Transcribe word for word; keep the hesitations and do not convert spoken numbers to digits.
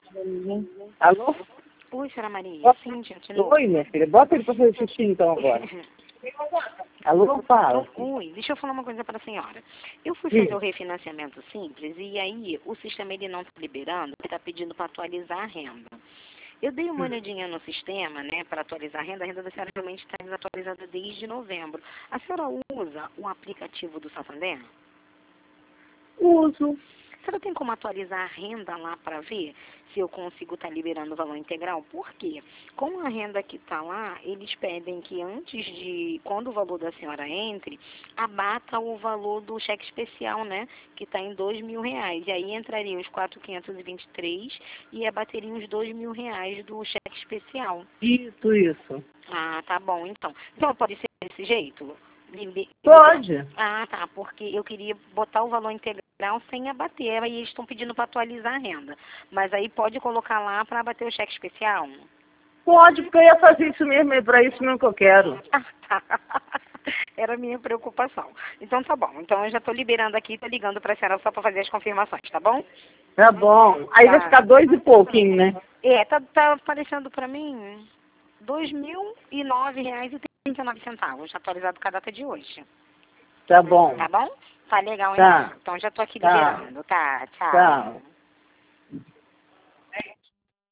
Alô? Oi, senhora Maria. Bota... Sim, gente, novo. Oi, minha filha. Bota ele pra fazer xixi então agora. Alô, fala. Oi, deixa eu falar uma coisa para a senhora. Eu fui Sim. fazer o refinanciamento simples e aí o sistema ele não está liberando, ele está pedindo para atualizar a renda. Eu dei uma olhadinha no sistema, né, para atualizar a renda. A renda da senhora realmente está desatualizada desde novembro. A senhora usa o aplicativo do Santander? Uso. A senhora tem como atualizar a renda lá para ver se eu consigo estar liberando o valor integral? Por quê? Com a renda que está lá, eles pedem que antes de, quando o valor da senhora entre, abata o valor do cheque especial, né? Que está em dois mil reais. E aí entrariam os quatro mil quinhentos e vinte e três e abateriam os dois mil reais do cheque especial. Isso, isso. Ah, tá bom, então. Então pode ser desse jeito? Liber- Pode. Ah, tá, porque eu queria botar o valor integral sem abater, aí eles estão pedindo para atualizar a renda. Mas aí pode colocar lá para abater o cheque especial? Pode, porque eu ia fazer isso mesmo, é pra isso mesmo que eu quero. Ah, tá. Era a minha preocupação. Então tá bom, então eu já estou liberando aqui, estou ligando para a senhora só para fazer as confirmações, tá bom? Tá bom. Aí vai Tá. ficar dois e pouquinho, né? É, tá, tá aparecendo para mim dois mil e nove reais e trinta e nove centavos, atualizado com a data de hoje. Tá bom. Tá bom? Tá legal, Tá. então. Então já tô aqui Tá. liberando. Tá, tchau. Tchau.